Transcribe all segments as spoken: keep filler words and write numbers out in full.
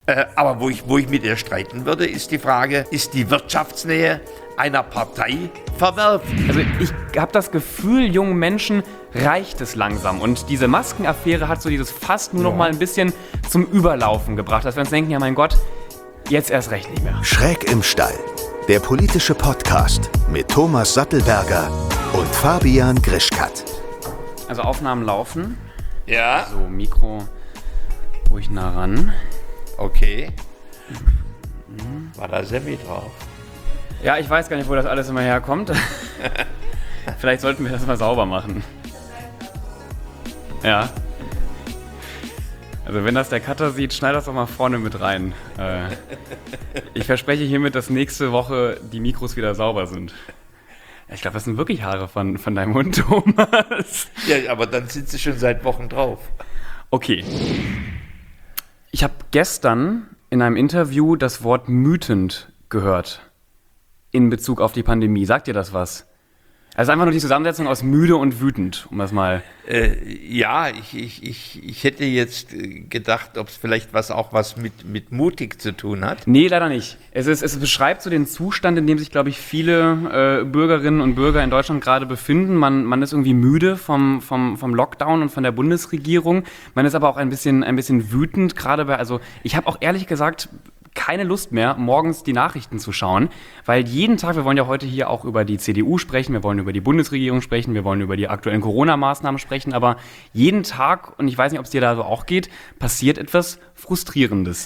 Äh, aber wo ich, wo ich mit ihr streiten würde, ist die Frage, ist die Wirtschaftsnähe einer Partei verwerflich? Also ich habe das Gefühl, jungen Menschen reicht es langsam. Und diese Maskenaffäre hat so dieses Fass nur noch mal ein bisschen zum Überlaufen gebracht, dass wir uns denken, ja mein Gott, jetzt erst recht nicht mehr. Schräg im Stall, der politische Podcast mit Thomas Sattelberger und Fabian Grischkat. Also Aufnahmen laufen. Ja. So, Mikro ruhig nah ran. Okay. War da Semmi drauf? Ja, ich weiß gar nicht, wo das alles immer herkommt. Vielleicht sollten wir das mal sauber machen. Ja. Also wenn das der Cutter sieht, schneid das doch mal vorne mit rein. Äh, ich verspreche hiermit, dass nächste Woche die Mikros wieder sauber sind. Ich glaube, das sind wirklich Haare von, von deinem Hund, Thomas. Ja, aber dann sind sie schon seit Wochen drauf. Okay. Ich habe gestern in einem Interview das Wort mütend gehört in Bezug auf die Pandemie. Sagt dir das was? Also einfach nur die Zusammensetzung aus müde und wütend, um das mal... Äh, ja, ich, ich, ich, ich hätte jetzt gedacht, ob es vielleicht was auch was mit, mit mutig zu tun hat. Nee, leider nicht. Es, ist, es beschreibt so den Zustand, in dem sich, glaube ich, viele äh, Bürgerinnen und Bürger in Deutschland gerade befinden. Man, man ist irgendwie müde vom, vom, vom Lockdown und von der Bundesregierung. Man ist aber auch ein bisschen, ein bisschen wütend, gerade bei... Also ich habe auch ehrlich gesagt... keine Lust mehr, morgens die Nachrichten zu schauen, weil jeden Tag, wir wollen ja heute hier auch über die C D U sprechen, wir wollen über die Bundesregierung sprechen, wir wollen über die aktuellen Corona-Maßnahmen sprechen, aber jeden Tag, und ich weiß nicht, ob es dir da so auch geht, passiert etwas Frustrierendes.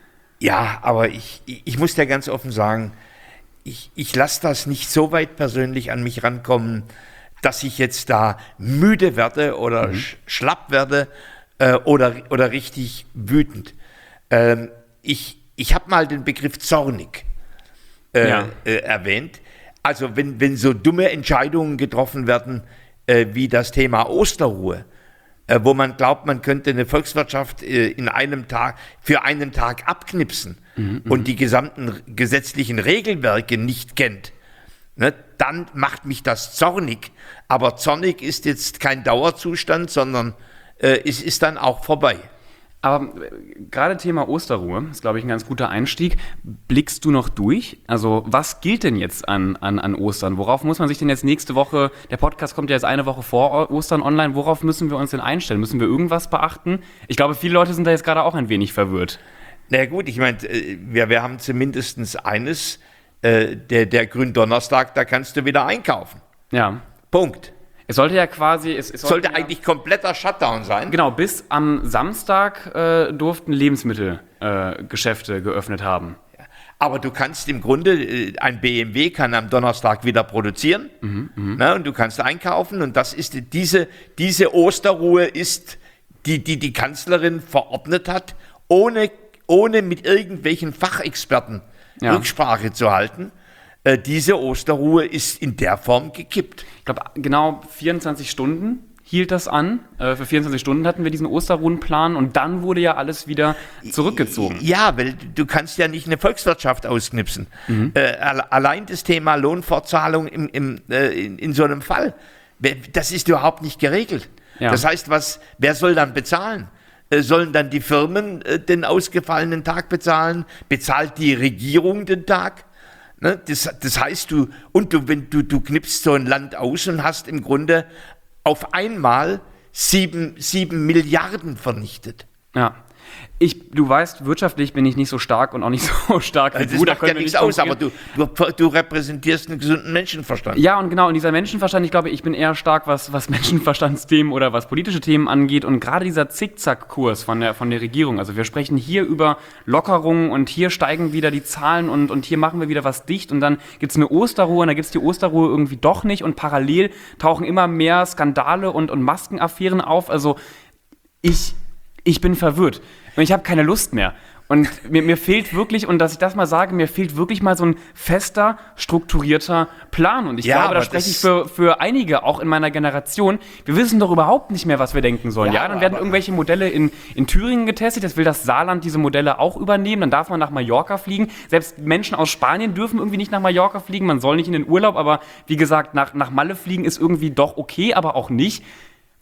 Ja, aber ich, ich muss dir ganz offen sagen, ich, ich lasse das nicht so weit persönlich an mich rankommen, dass ich jetzt da müde werde oder mhm. sch- schlapp werde äh, oder, oder richtig wütend. Ähm, ich Ich habe mal den Begriff zornig äh, ja. äh, erwähnt. Also wenn, wenn so dumme Entscheidungen getroffen werden, äh, wie das Thema Osterruhe, äh, wo man glaubt, man könnte eine Volkswirtschaft äh, in einem Tag, für einen Tag abknipsen mhm, und die gesamten gesetzlichen Regelwerke nicht kennt, ne, dann macht mich das zornig. Aber zornig ist jetzt kein Dauerzustand, sondern äh, es ist dann auch vorbei. Aber gerade Thema Osterruhe ist, glaube ich, ein ganz guter Einstieg. Blickst du noch durch? Also was gilt denn jetzt an, an, an Ostern? Worauf muss man sich denn jetzt nächste Woche, der Podcast kommt ja jetzt eine Woche vor Ostern online, worauf müssen wir uns denn einstellen? Müssen wir irgendwas beachten? Ich glaube, viele Leute sind da jetzt gerade auch ein wenig verwirrt. Na ja, gut, ich meine, wir, wir haben zumindest eines, äh, der, der Gründonnerstag, da kannst du wieder einkaufen. Ja. Punkt. Es sollte ja quasi... Es, es sollte ja, eigentlich kompletter Shutdown sein. Genau, bis am Samstag äh, durften Lebensmittelgeschäfte äh, geöffnet haben. Aber du kannst im Grunde, ein B M W kann am Donnerstag wieder produzieren mhm, ne, und du kannst einkaufen und das ist diese, diese Osterruhe ist, die, die die Kanzlerin verordnet hat, ohne, ohne mit irgendwelchen Fachexperten ja. Rücksprache zu halten. Diese Osterruhe ist in der Form gekippt. Ich glaube, genau vierundzwanzig Stunden hielt das an. Äh, für vierundzwanzig Stunden hatten wir diesen Osterruhenplan und dann wurde ja alles wieder zurückgezogen. Ja, weil du kannst ja nicht eine Volkswirtschaft ausknipsen. Mhm. Äh, allein das Thema Lohnfortzahlung im, im, äh, in, in so einem Fall, das ist überhaupt nicht geregelt. Ja. Das heißt, was, wer soll dann bezahlen? Äh, sollen dann die Firmen äh, den ausgefallenen Tag bezahlen? Bezahlt die Regierung den Tag? Ne, das, das heißt, du, und du, wenn du, du knippst so ein Land aus und hast im Grunde auf einmal sieben, sieben Milliarden vernichtet. Ja. Ich, du weißt, wirtschaftlich bin ich nicht so stark und auch nicht so stark wie also du. Das macht ja nichts aus, aber du, du, du repräsentierst einen gesunden Menschenverstand. Ja, und genau, und dieser Menschenverstand, ich glaube, ich bin eher stark, was, was Menschenverstandsthemen oder was politische Themen angeht. Und gerade dieser Zickzackkurs von der, von der Regierung, also wir sprechen hier über Lockerungen und hier steigen wieder die Zahlen und, und hier machen wir wieder was dicht und dann gibt es eine Osterruhe und dann gibt es die Osterruhe irgendwie doch nicht und parallel tauchen immer mehr Skandale und, und Maskenaffären auf. Also ich... Ich bin verwirrt und ich habe keine Lust mehr. Und mir, mir fehlt wirklich, und dass ich das mal sage, mir fehlt wirklich mal so ein fester, strukturierter Plan. Und ich ja, glaube, da spreche ich für, für einige, auch in meiner Generation. Wir wissen doch überhaupt nicht mehr, was wir denken sollen. Ja, ja dann werden irgendwelche Modelle in, in Thüringen getestet. Jetzt will das Saarland diese Modelle auch übernehmen. Dann darf man nach Mallorca fliegen. Selbst Menschen aus Spanien dürfen irgendwie nicht nach Mallorca fliegen. Man soll nicht in den Urlaub, aber wie gesagt, nach, nach Malle fliegen ist irgendwie doch okay, aber auch nicht.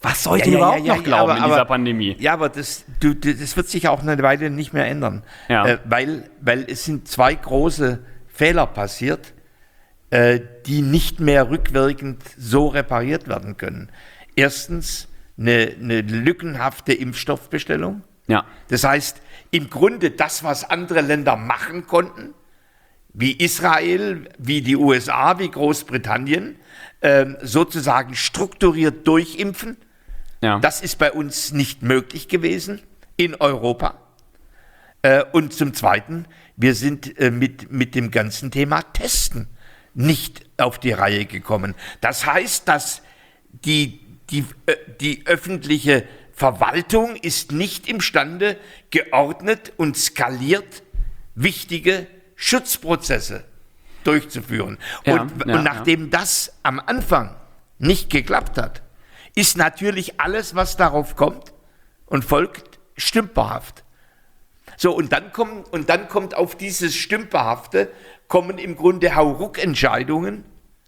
Was soll ich ja, denn ja, überhaupt ja, ja, noch glauben aber, in dieser aber, Pandemie? Ja, aber das, du, das wird sich auch eine Weile nicht mehr ändern. Ja. Äh, weil, weil es sind zwei große Fehler passiert, äh, die nicht mehr rückwirkend so repariert werden können. Erstens eine, eine lückenhafte Impfstoffbestellung. Ja. Das heißt, im Grunde das, was andere Länder machen konnten, wie Israel, wie die U S A, wie Großbritannien, äh, sozusagen strukturiert durchimpfen. Ja. Das ist bei uns nicht möglich gewesen in Europa. Äh, und zum Zweiten, wir sind äh, mit, mit dem ganzen Thema Testen nicht auf die Reihe gekommen. Das heißt, dass die, die, äh, die öffentliche Verwaltung ist nicht imstande, geordnet und skaliert wichtige Schutzprozesse durchzuführen. Ja, und, ja, und nachdem ja. das am Anfang nicht geklappt hat, ist natürlich alles, was darauf kommt und folgt, stümperhaft. So, und dann kommt, und dann kommt auf dieses Stümperhafte, kommen im Grunde Hauruck-Entscheidungen,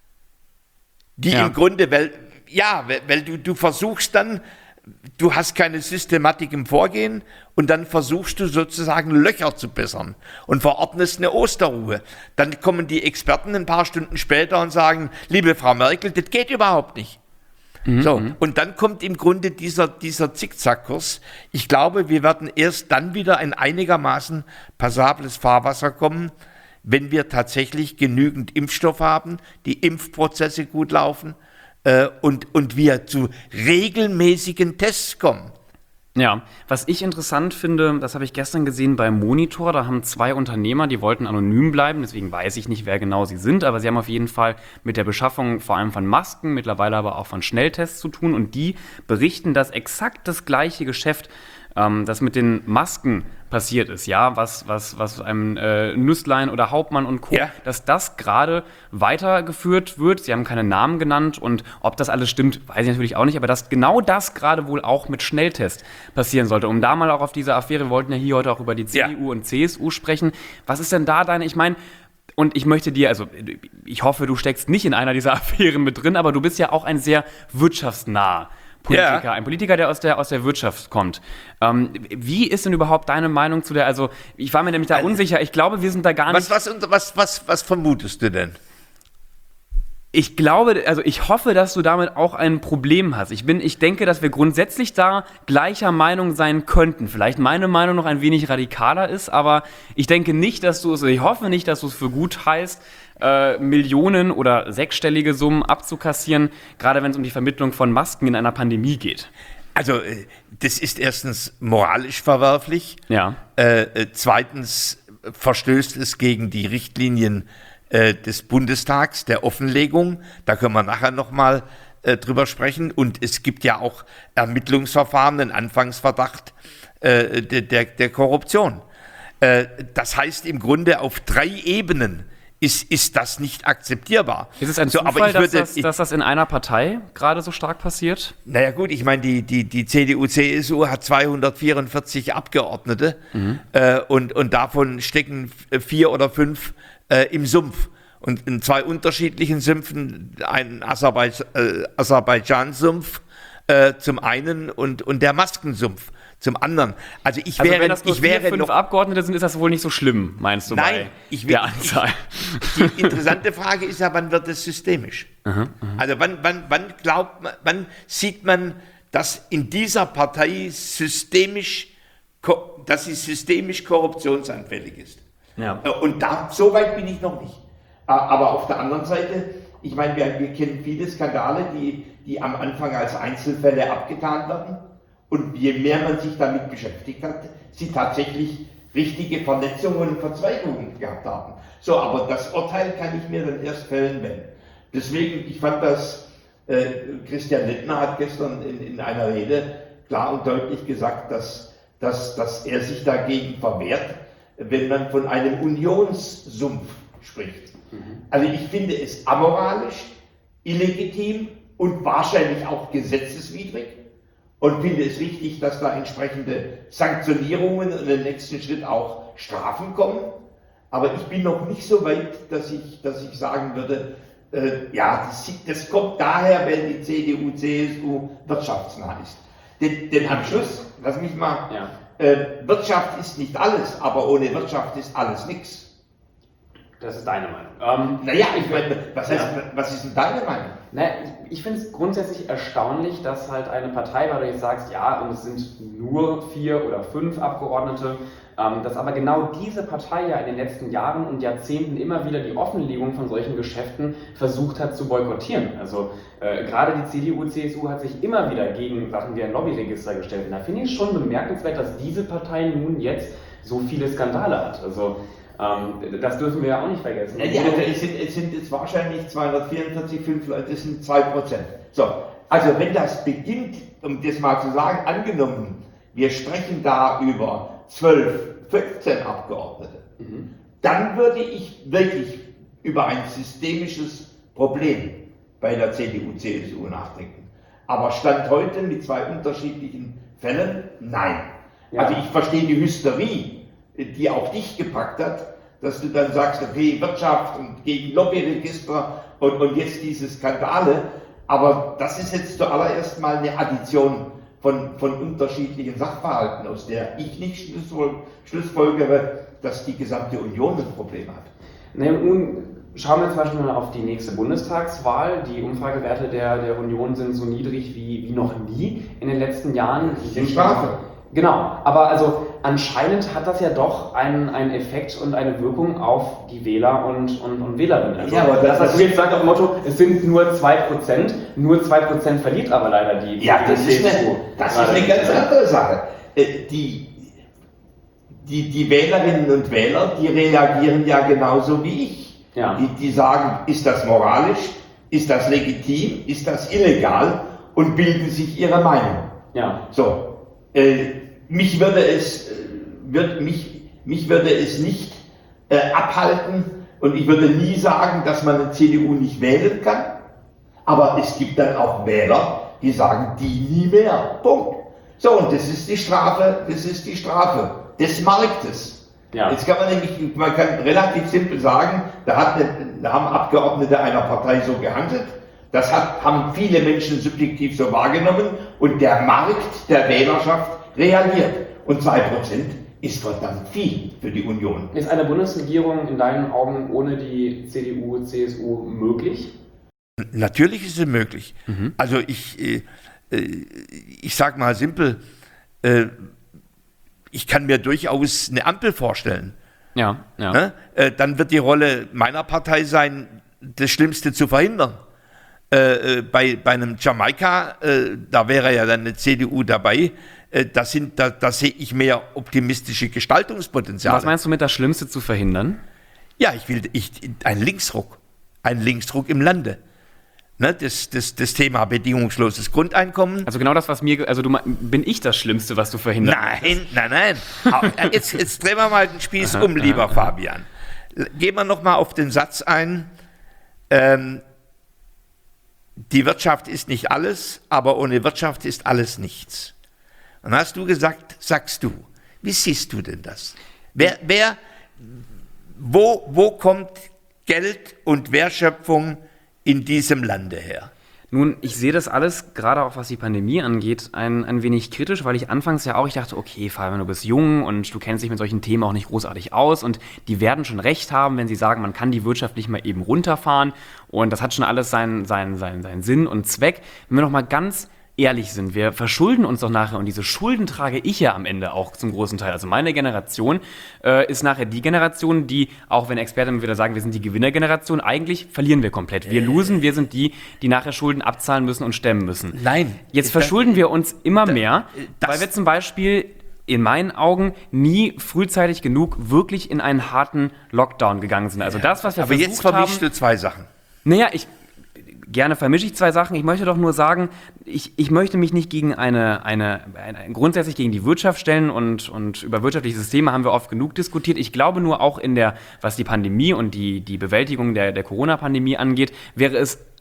die ja. im Grunde, weil, ja, weil, weil du, du versuchst dann, du hast keine Systematik im Vorgehen und dann versuchst du sozusagen Löcher zu bessern und verordnest eine Osterruhe. Dann kommen die Experten ein paar Stunden später und sagen, liebe Frau Merkel, das geht überhaupt nicht. Mhm. So, und dann kommt im Grunde dieser, dieser Zickzackkurs. Ich glaube, wir werden erst dann wieder in einigermaßen passables Fahrwasser kommen, wenn wir tatsächlich genügend Impfstoff haben, die Impfprozesse gut laufen, Und, und wir zu regelmäßigen Tests kommen. Ja, was ich interessant finde, das habe ich gestern gesehen beim Monitor, da haben zwei Unternehmer, die wollten anonym bleiben, deswegen weiß ich nicht, wer genau sie sind, aber sie haben auf jeden Fall mit der Beschaffung vor allem von Masken, mittlerweile aber auch von Schnelltests zu tun und die berichten, dass exakt das gleiche Geschäft, ähm, das mit den Masken passiert ist, ja, was, was, was einem äh, Nüßlein oder Hauptmann und Co., ja. dass das gerade weitergeführt wird. Sie haben keine Namen genannt und ob das alles stimmt, weiß ich natürlich auch nicht, aber dass genau das gerade wohl auch mit Schnelltest passieren sollte. Um da mal auch auf diese Affäre, wir wollten ja hier heute auch über die C D U ja. und C S U sprechen. Was ist denn da deine, ich meine, und ich möchte dir, also ich hoffe, du steckst nicht in einer dieser Affären mit drin, aber du bist ja auch ein sehr wirtschaftsnah Politiker, ja. ein Politiker, der aus der, aus der Wirtschaft kommt. Ähm, wie ist denn überhaupt deine Meinung zu der, also ich war mir nämlich da unsicher, ich glaube, wir sind da gar nicht... Was, was, was, was, was vermutest du denn? Ich glaube, also ich hoffe, dass du damit auch ein Problem hast. Ich bin, ich denke, dass wir grundsätzlich da gleicher Meinung sein könnten. Vielleicht meine Meinung noch ein wenig radikaler ist, aber ich denke nicht, dass du es, ich hoffe nicht, dass du es für gut heißt, Äh, Millionen oder sechsstellige Summen abzukassieren, gerade wenn es um die Vermittlung von Masken in einer Pandemie geht. Also das ist erstens moralisch verwerflich. Ja. Äh, zweitens verstößt es gegen die Richtlinien äh, des Bundestags, der Offenlegung. Da können wir nachher nochmal äh, drüber sprechen. Und es gibt ja auch Ermittlungsverfahren, einen Anfangsverdacht äh, der, der, der Korruption. Äh, das heißt im Grunde auf drei Ebenen Ist, ist das nicht akzeptierbar. Ist es ein Zufall, so, aber ich dass, würde, das, dass das in einer Partei gerade so stark passiert? Naja gut, ich meine, die, die, die C D U C S U hat zweihundertvierundvierzig Abgeordnete mhm. äh, und, und davon stecken vier oder fünf äh, im Sumpf. Und in zwei unterschiedlichen Sümpfen, ein Aserbaidsch- äh, Aserbaidschan-Sumpf äh, zum einen und, und der Maskensumpf zum anderen. Also ich also wäre, wenn das nur ich vier, wäre fünf noch, Abgeordnete sind, ist das wohl nicht so schlimm, meinst du? Nein, bei ich will, der Anzahl. Ich, die interessante Frage ist ja, wann wird es systemisch? Aha, aha. Also wann, wann, wann glaubt man, wann sieht man, dass in dieser Partei systemisch, dass sie systemisch korruptionsanfällig ist? Ja. Und da, so weit bin ich noch nicht. Aber auf der anderen Seite, ich meine, wir, wir kennen viele Skandale, die, die am Anfang als Einzelfälle abgetan werden. Und je mehr man sich damit beschäftigt hat, sie tatsächlich richtige Vernetzungen und Verzweigungen gehabt haben. So, aber das Urteil kann ich mir dann erst fällen, wenn. Deswegen, ich fand das, äh, Christian Lindner hat gestern in, in einer Rede klar und deutlich gesagt, dass, dass, dass er sich dagegen verwehrt, wenn man von einem Unionssumpf spricht. Mhm. Also ich finde es amoralisch, illegitim und wahrscheinlich auch gesetzeswidrig. Und finde es wichtig, dass da entsprechende Sanktionierungen und im nächsten Schritt auch Strafen kommen. Aber ich bin noch nicht so weit, dass ich, dass ich sagen würde, Äh, ja, das, das kommt daher, wenn die C D U, C S U wirtschaftsnah ist. Denn, denn am Schluss, lass mich mal, ja. äh, Wirtschaft ist nicht alles, aber ohne Wirtschaft ist alles nichts. Das ist deine Meinung. Ähm, naja, ich meine, was, heißt, ja. was ist denn deine Meinung? Naja, ich, ich finde es grundsätzlich erstaunlich, dass halt eine Partei, weil du jetzt sagst, ja, und es sind nur vier oder fünf Abgeordnete, ähm, dass aber genau diese Partei ja in den letzten Jahren und Jahrzehnten immer wieder die Offenlegung von solchen Geschäften versucht hat zu boykottieren. Also äh, gerade die C D U, C S U hat sich immer wieder gegen Sachen wie ein Lobbyregister gestellt. Und da finde ich es schon bemerkenswert, dass diese Partei nun jetzt so viele Skandale hat. Also Ähm, das dürfen wir ja auch nicht vergessen. Ja, also es, sind, es sind jetzt wahrscheinlich zweihundertvierundvierzig, fünf Leute, das sind zwei Prozent. So, also wenn das beginnt, um das mal zu sagen, angenommen, wir sprechen da über zwölf, fünfzehn Abgeordnete, mhm. dann würde ich wirklich über ein systemisches Problem bei der C D U, C S U nachdenken. Aber Stand heute mit zwei unterschiedlichen Fällen, nein. Ja. Also ich verstehe die Hysterie, die auch dich gepackt hat, dass du dann sagst, okay, Wirtschaft und gegen Lobbyregister und, und jetzt diese Skandale, aber das ist jetzt zuallererst mal eine Addition von, von unterschiedlichen Sachverhalten, aus der ich nicht schlussfolgere, dass die gesamte Union ein Problem hat. Na, nun schauen wir zum Beispiel mal auf die nächste Bundestagswahl. Die Umfragewerte der, der Union sind so niedrig wie, wie noch nie in den letzten Jahren. Die sind Strafe. Genau, aber also anscheinend hat das ja doch einen, einen Effekt und eine Wirkung auf die Wähler und, und, und Wählerinnen. Also, ja, aber das, das, was du jetzt sagst auf dem Motto, es sind nur zwei Prozent, nur zwei Prozent verliert aber leider die, ja, die das C S U. Ist eine, das ist eine ganz andere Sache. Die, die, die Wählerinnen und Wähler, die reagieren ja genauso wie ich. Ja. Die, die sagen, ist das moralisch, ist das legitim, ist das illegal und bilden sich ihre Meinung. Ja. So. Äh, mich würde es, äh, wird, mich, mich würde es nicht äh, abhalten und ich würde nie sagen, dass man eine C D U nicht wählen kann. Aber es gibt dann auch Wähler, die sagen, die nie mehr. Punkt. So, und das ist die Strafe, das ist die Strafe des Marktes. Ja. Jetzt kann man nämlich, man kann relativ simpel sagen, da, hat eine, da haben Abgeordnete einer Partei so gehandelt. Das hat, haben viele Menschen subjektiv so wahrgenommen und der Markt der Wählerschaft reagiert. Und zwei Prozent ist verdammt viel für die Union. Ist eine Bundesregierung in deinen Augen ohne die C D U, C S U möglich? Natürlich ist es möglich. Mhm. Also ich, äh, ich sage mal simpel, äh, ich kann mir durchaus eine Ampel vorstellen. Ja, ja. Ne? Äh, dann wird die Rolle meiner Partei sein, das Schlimmste zu verhindern. Äh, bei, bei einem Jamaika, äh, da wäre ja dann eine C D U dabei, äh, da, sind, da, da sehe ich mehr optimistische Gestaltungspotenziale. Was meinst du mit das Schlimmste zu verhindern? Ja, ich will ich, einen Linksruck, einen Linksruck im Lande. Ne, das, das, das Thema bedingungsloses Grundeinkommen. Also genau das, was mir, also du, bin ich das Schlimmste, was du verhindern Nein, nein, nein, nein. Jetzt, jetzt drehen wir mal den Spieß um, lieber Fabian. Gehen wir nochmal auf den Satz ein, ähm, die Wirtschaft ist nicht alles, aber ohne Wirtschaft ist alles nichts. Und dann hast du gesagt, sagst du, wie siehst du denn das? Wer, wer, wo, wo kommt Geld und Wertschöpfung in diesem Lande her? Nun, ich sehe das alles, gerade auch was die Pandemie angeht, ein, ein wenig kritisch, weil ich anfangs ja auch, ich dachte, okay, Fabian, du bist jung und du kennst dich mit solchen Themen auch nicht großartig aus und die werden schon recht haben, wenn sie sagen, man kann die Wirtschaft nicht mal eben runterfahren und das hat schon alles seinen, seinen, seinen, seinen Sinn und Zweck. Wenn wir noch mal ganz ehrlich sind, wir verschulden uns doch nachher und diese Schulden trage ich ja am Ende auch zum großen Teil. Also meine Generation äh, ist nachher die Generation, die, auch wenn Experten wieder sagen, wir sind die Gewinnergeneration, eigentlich verlieren wir komplett. Wir losen, wir sind die, die nachher Schulden abzahlen müssen und stemmen müssen. Nein. Jetzt verschulden wir uns immer mehr, weil wir zum Beispiel in meinen Augen nie frühzeitig genug wirklich in einen harten Lockdown gegangen sind. Also das, was wir Aber versucht jetzt vermischst haben, du zwei Sachen. Naja, ich gerne vermische ich zwei Sachen. Ich möchte doch nur sagen, ich, ich möchte mich nicht gegen eine, eine, eine grundsätzlich gegen die Wirtschaft stellen und, und über wirtschaftliche Systeme haben wir oft genug diskutiert. Ich glaube nur auch in der, was die Pandemie und die, die Bewältigung der, der Corona-Pandemie angeht, wäre es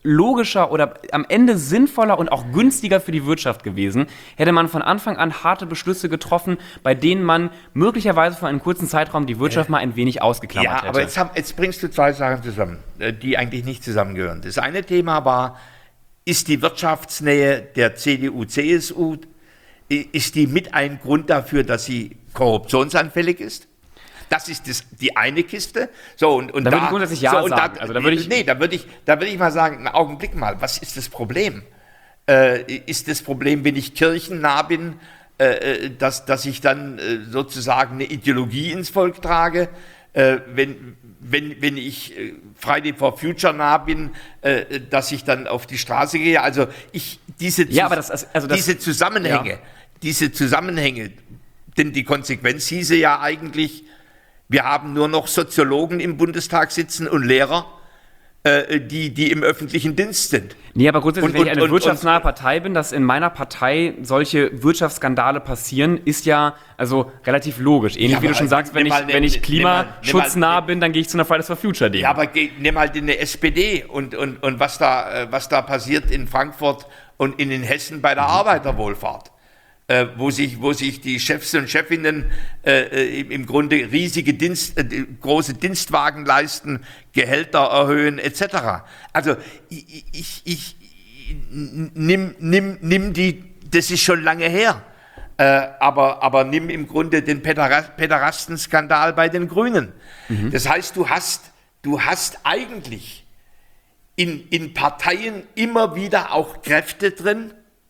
logischer oder am Ende sinnvoller und auch günstiger für die Wirtschaft gewesen, hätte man von Anfang an harte Beschlüsse getroffen, bei denen man möglicherweise für einen kurzen Zeitraum die Wirtschaft äh, mal ein wenig ausgeklammert ja, hätte. Aber jetzt, hab, jetzt bringst du zwei Sachen zusammen, die eigentlich nicht zusammengehören. Das eine Thema war, ist die Wirtschaftsnähe der C D U, C S U, ist die mit ein Grund dafür, dass sie korruptionsanfällig ist? Das ist das, die eine Kiste. So, und, und da, da würde ich grundsätzlich ja so, sagen. Da, also, da würde ich, nee, da würde ich, da würde ich mal sagen, einen Augenblick mal, was ist das Problem? Äh, ist das Problem, wenn ich kirchennah bin, äh, dass, dass ich dann äh, sozusagen eine Ideologie ins Volk trage? Äh, wenn, wenn, wenn ich äh, Friday for Future nah bin, äh, dass ich dann auf die Straße gehe? Also, ich, diese, ja, aber das, also das, diese Zusammenhänge, ja. diese Zusammenhänge, denn die Konsequenz hieße ja eigentlich, wir haben nur noch Soziologen im Bundestag sitzen und Lehrer, äh, die, die im öffentlichen Dienst sind. Nee, aber grundsätzlich, und, wenn ich eine und, wirtschaftsnahe und, Partei bin, dass in meiner Partei solche Wirtschaftsskandale passieren, ist ja also relativ logisch. Ähnlich ja, wie du schon sagst, wenn ich, ne, wenn ich klimaschutznah bin, dann gehe ich zu einer Fridays for Future Demo. Ja, aber nimm mal die S P D und, und, und was, da, was da passiert in Frankfurt und in den Hessen bei der mhm. Arbeiterwohlfahrt. Äh, wo, sich, wo sich die Chefs und Chefinnen äh, im Grunde riesige Dienst, äh, große Dienstwagen leisten, Gehälter erhöhen et cetera. Also ich, ich, ich nimm, nimm, nimm die, das ist schon lange her, äh, aber, aber nimm im Grunde den Pederastenskandal bei den Grünen. Mhm. Das heißt, du hast, du hast eigentlich in, in Parteien immer wieder auch Kräfte drin,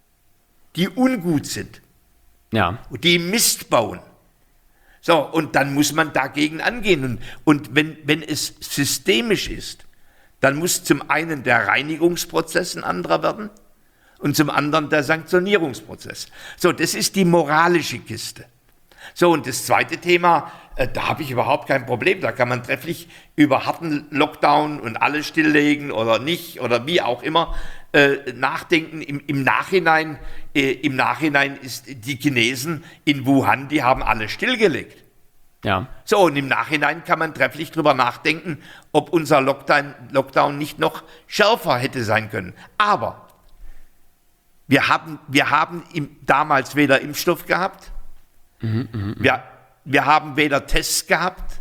die ungut sind. Ja. Die Mist bauen. So, und dann muss man dagegen angehen. Und, und wenn, wenn es systemisch ist, dann muss zum einen der Reinigungsprozess ein anderer werden und zum anderen der Sanktionierungsprozess. So, das ist die moralische Kiste. So, und das zweite Thema, äh, da habe ich überhaupt kein Problem. Da kann man trefflich über harten Lockdown und alles stilllegen oder nicht oder wie auch immer äh, nachdenken. Im, im Nachhinein äh, im Nachhinein ist die Chinesen in Wuhan, die haben alles stillgelegt. Ja. So, und im Nachhinein kann man trefflich drüber nachdenken, ob unser Lockdown, Lockdown nicht noch schärfer hätte sein können. Aber wir haben, wir haben im, damals weder Impfstoff gehabt, mhm, mh, wir, wir haben weder Tests gehabt,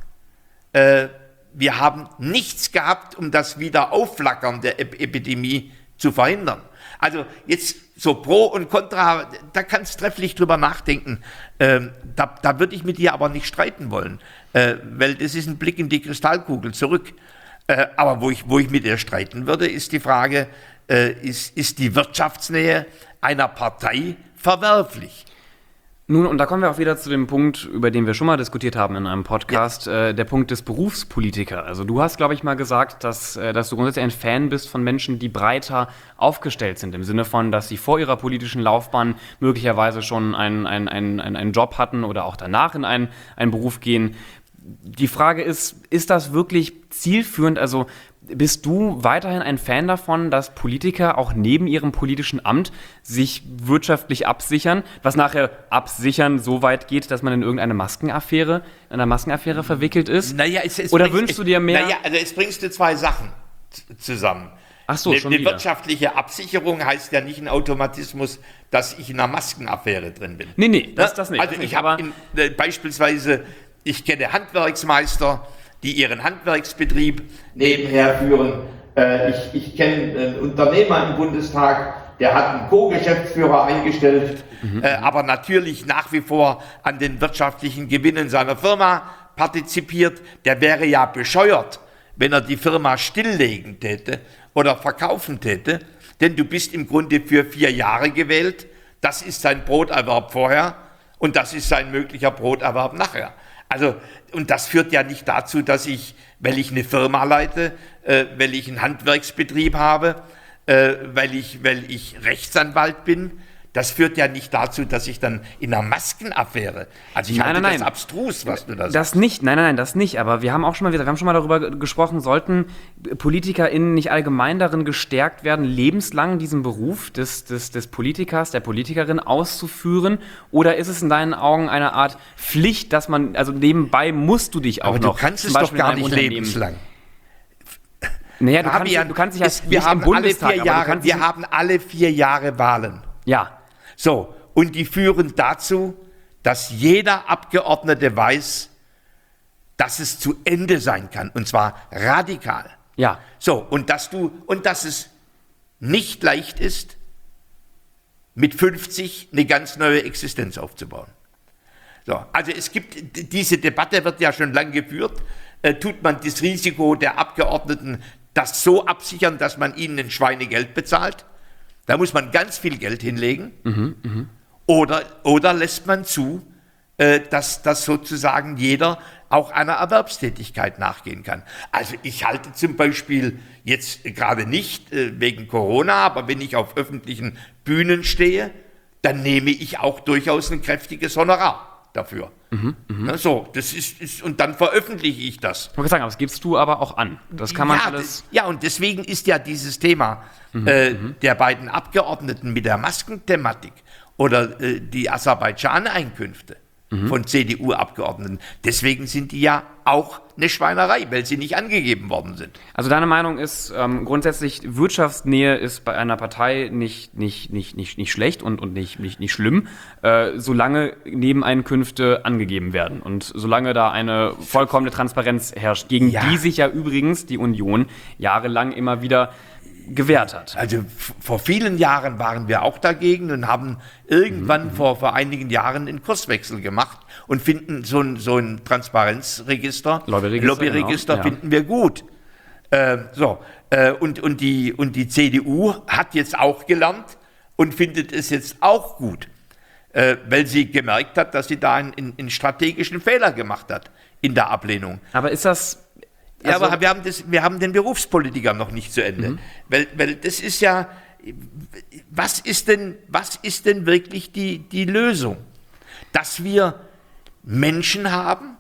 äh, wir haben nichts gehabt, um das Wiederaufflackern der Ep- Epidemie zu verhindern. Also jetzt so Pro und Contra, da kannst du trefflich drüber nachdenken. Ähm, da, da würde ich mit dir aber nicht streiten wollen, äh, weil das ist ein Blick in die Kristallkugel zurück. Äh, aber wo ich, wo ich mit dir streiten würde, ist die Frage, äh, ist, ist die Wirtschaftsnähe einer Partei verwerflich? Nun, und da kommen wir auch wieder zu dem Punkt, über den wir schon mal diskutiert haben in einem Podcast, ja. äh, der Punkt des Berufspolitikers. Also du hast, glaube ich, mal gesagt, dass, äh, dass du grundsätzlich ein Fan bist von Menschen, die breiter aufgestellt sind, im Sinne von, dass sie vor ihrer politischen Laufbahn möglicherweise schon einen, einen, einen, einen Job hatten oder auch danach in einen, einen Beruf gehen. Die Frage ist, ist das wirklich zielführend? Also bist du weiterhin ein Fan davon, dass Politiker auch neben ihrem politischen Amt sich wirtschaftlich absichern, was nachher absichern so weit geht, dass man in irgendeine Maskenaffäre, in einer Maskenaffäre verwickelt ist? Naja, es, es Oder bringst, wünschst du dir mehr? Naja, also jetzt bringst du zwei Sachen zusammen. Ach so, eine, schon eine wieder. wirtschaftliche Absicherung heißt ja nicht ein Automatismus, dass ich in einer Maskenaffäre drin bin. Nee, nee, das, das nicht. Also das ich nicht, habe äh, beispielsweise, ich kenne Handwerksmeister, die ihren Handwerksbetrieb nebenher führen. Äh, ich ich kenne einen Unternehmer im Bundestag, der hat einen Co-Geschäftsführer eingestellt, mhm. äh, aber natürlich nach wie vor an den wirtschaftlichen Gewinnen seiner Firma partizipiert. Der wäre ja bescheuert, wenn er die Firma stilllegen täte oder verkaufen täte, denn du bist im Grunde für vier Jahre gewählt. Das ist sein Broterwerb vorher und das ist sein möglicher Broterwerb nachher. Also, und das führt ja nicht dazu, dass ich, weil ich eine Firma leite, äh, weil ich einen Handwerksbetrieb habe, äh, weil ich, weil ich Rechtsanwalt bin, das führt ja nicht dazu, dass ich dann in einer Maskenaffäre, also ich nein, halte nein, das nein. abstrus, was du da sagst. Das nicht, nein, nein, nein, das nicht, aber wir haben auch schon mal wieder, wir haben schon mal darüber gesprochen, sollten PolitikerInnen nicht allgemein darin gestärkt werden, lebenslang diesen Beruf des, des, des Politikers, der Politikerin auszuführen, oder ist es in deinen Augen eine Art Pflicht, dass man, also nebenbei musst du dich auch aber noch... du kannst es doch gar nicht lebenslang. Naja, du kannst, du kannst dich ja ist, wir nicht haben im Bundestag, alle vier Jahre, aber wir haben alle vier Jahre Wahlen. Ja. So, und die führen dazu, dass jeder Abgeordnete weiß, dass es zu Ende sein kann, und zwar radikal. Ja. So, und dass du, und dass es nicht leicht ist, mit fünfzig eine ganz neue Existenz aufzubauen. So, also es gibt, diese Debatte wird ja schon lange geführt, äh, tut man das Risiko der Abgeordneten das so absichern, dass man ihnen ein Schweinegeld bezahlt? Da muss man ganz viel Geld hinlegen. Mhm, mh. oder, oder lässt man zu, äh, dass, dass sozusagen jeder auch einer Erwerbstätigkeit nachgehen kann. Also ich halte zum Beispiel jetzt gerade nicht äh, wegen Corona, aber wenn ich auf öffentlichen Bühnen stehe, dann nehme ich auch durchaus ein kräftiges Honorar dafür. Mhm, mh. So, das ist, ist, und dann veröffentliche ich das. Ich wollte sagen, aber das gibst du aber auch an. Das kann man ja, alles... Das, ja, und deswegen ist ja dieses Thema mhm, äh, mhm. der beiden Abgeordneten mit der Maskenthematik oder äh, die Aserbaidschan-Einkünfte mhm. von C D U-Abgeordneten, deswegen sind die ja auch eine Schweinerei, weil sie nicht angegeben worden sind. Also deine Meinung ist ähm, grundsätzlich, Wirtschaftsnähe ist bei einer Partei nicht, nicht, nicht, nicht, nicht schlecht und, und nicht, nicht, nicht schlimm, äh, solange Nebeneinkünfte angegeben werden und solange da eine vollkommene Transparenz herrscht, gegen ja. die sich ja übrigens die Union jahrelang immer wieder gewährt hat. Also f- vor vielen Jahren waren wir auch dagegen und haben irgendwann mhm. vor, vor einigen Jahren einen Kurswechsel gemacht und finden so ein, so ein Transparenzregister, Lobbyregister, Lobbyregister genau. finden wir gut. Äh, so, äh, und, und, die, und die C D U hat jetzt auch gelernt und findet es jetzt auch gut, äh, weil sie gemerkt hat, dass sie da einen, einen strategischen Fehler gemacht hat in der Ablehnung. Aber ist das... Ja, also, aber wir haben, das, wir haben den Berufspolitiker noch nicht zu Ende. Mhm. Weil, weil das ist ja, was ist denn, was ist denn wirklich die, die Lösung? Dass wir Menschen haben,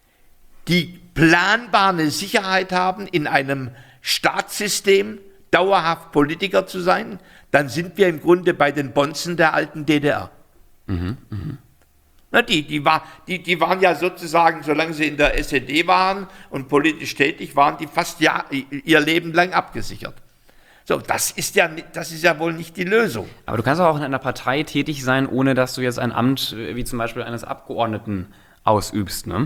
die planbar eine Sicherheit haben, in einem Staatssystem dauerhaft Politiker zu sein, dann sind wir im Grunde bei den Bonzen der alten D D R. Mhm, mh. Na, die, die, war, die, die waren ja sozusagen, solange sie in der S E D waren und politisch tätig waren, die fast ja, ihr Leben lang abgesichert. So, das ist ja, das ist ja wohl nicht die Lösung. Aber du kannst auch in einer Partei tätig sein, ohne dass du jetzt ein Amt wie zum Beispiel eines Abgeordneten ausübst, ne?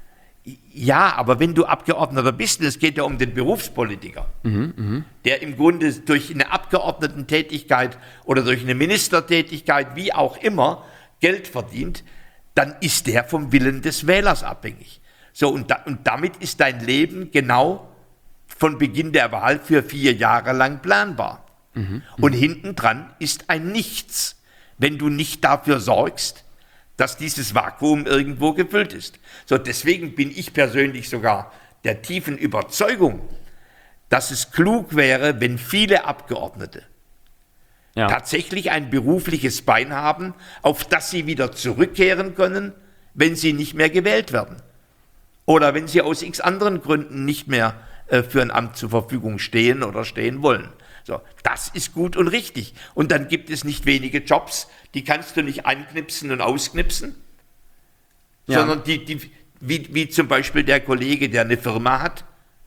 Ja, aber wenn du Abgeordneter bist, es geht ja um den Berufspolitiker, mhm, mh. der im Grunde durch eine Abgeordnetentätigkeit oder durch eine Ministertätigkeit, wie auch immer, Geld verdient, dann ist der vom Willen des Wählers abhängig. So, und, da, und damit ist dein Leben genau von Beginn der Wahl für vier Jahre lang planbar. Mhm. Und hintendran ist ein Nichts, wenn du nicht dafür sorgst, dass dieses Vakuum irgendwo gefüllt ist. So, deswegen bin ich persönlich sogar der tiefen Überzeugung, dass es klug wäre, wenn viele Abgeordnete ja. tatsächlich ein berufliches Bein haben, auf das sie wieder zurückkehren können, wenn sie nicht mehr gewählt werden. Oder wenn sie aus x anderen Gründen nicht mehr äh, für ein Amt zur Verfügung stehen oder stehen wollen. So, das ist gut und richtig. Und dann gibt es nicht wenige Jobs, die kannst du nicht anknipsen und ausknipsen, ja. sondern die, die, wie, wie zum Beispiel der Kollege, der eine Firma hat,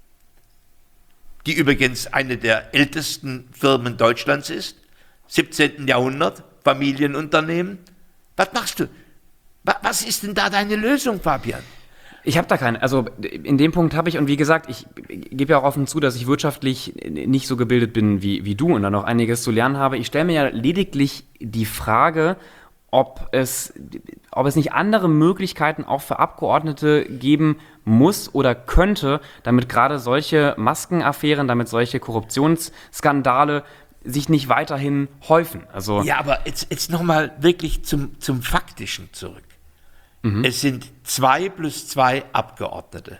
die übrigens eine der ältesten Firmen Deutschlands ist, siebzehnten Jahrhundert, Familienunternehmen. Was machst du? Was ist denn da deine Lösung, Fabian? Ich habe da keine, also in dem Punkt habe ich, und wie gesagt, ich gebe ja auch offen zu, dass ich wirtschaftlich nicht so gebildet bin wie, wie du und da noch einiges zu lernen habe. Ich stelle mir ja lediglich die Frage, ob es, ob es nicht andere Möglichkeiten auch für Abgeordnete geben muss oder könnte, damit gerade solche Maskenaffären, damit solche Korruptionsskandale sich nicht weiterhin häufen. Also ja, aber jetzt, jetzt nochmal wirklich zum, zum Faktischen zurück. Mhm. Es sind zwei plus zwei Abgeordnete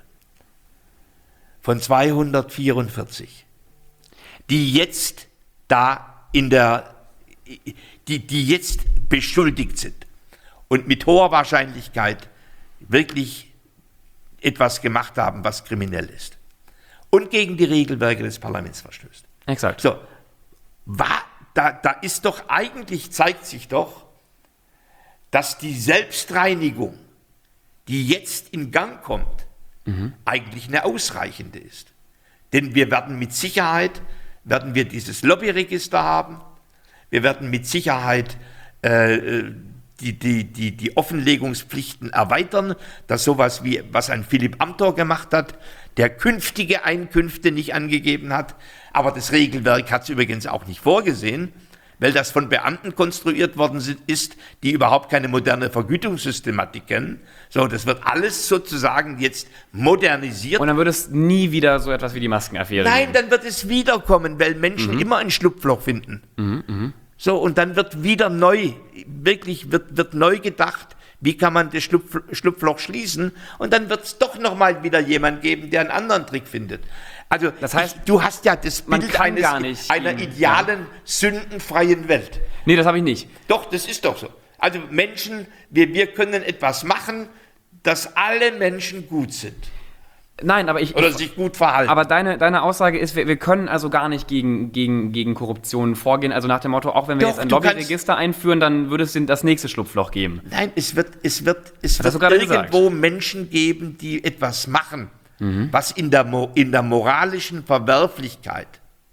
von zweihundertvierundvierzig, die jetzt da in der, die, die jetzt beschuldigt sind und mit hoher Wahrscheinlichkeit wirklich etwas gemacht haben, was kriminell ist und gegen die Regelwerke des Parlaments verstößt. Exakt. So, war, da, da ist doch eigentlich, zeigt sich doch, dass die Selbstreinigung, die jetzt in Gang kommt, mhm. eigentlich eine ausreichende ist. Denn wir werden mit Sicherheit, werden wir dieses Lobbyregister haben, wir werden mit Sicherheit äh, die, die, die, die Offenlegungspflichten erweitern, dass sowas wie, was ein Philipp Amthor gemacht hat, der künftige Einkünfte nicht angegeben hat, aber das Regelwerk hat es übrigens auch nicht vorgesehen, weil das von Beamten konstruiert worden ist, die überhaupt keine moderne Vergütungssystematik kennen. So, das wird alles sozusagen jetzt modernisiert. Und dann wird es nie wieder so etwas wie die Maskenaffäre Nein, geben. dann wird es wiederkommen, weil Menschen mhm. immer ein Schlupfloch finden. Mhm, mh. So, und dann wird wieder neu, wirklich wird, wird neu gedacht, wie kann man das Schlupf, Schlupfloch schließen? Und dann wird es doch nochmal wieder jemand geben, der einen anderen Trick findet. Also, das heißt, ich, du hast ja das Bild eines, gar nicht einer gegen, idealen, ja. sündenfreien Welt. Nee, das habe ich nicht. Doch, das ist doch so. Also Menschen, wir, wir können etwas machen, dass alle Menschen gut sind. Nein, aber ich... Oder ich, sich gut verhalten. Aber deine, deine Aussage ist, wir, wir können also gar nicht gegen, gegen, gegen Korruption vorgehen. Also nach dem Motto, auch wenn wir Doch, jetzt ein du Lobbyregister einführen, dann würde es das nächste Schlupfloch geben. Nein, es wird, es wird, es Hat das wird sogar irgendwo gesagt. Menschen geben, die etwas machen, mhm. was in der, Mo- in der moralischen Verwerflichkeit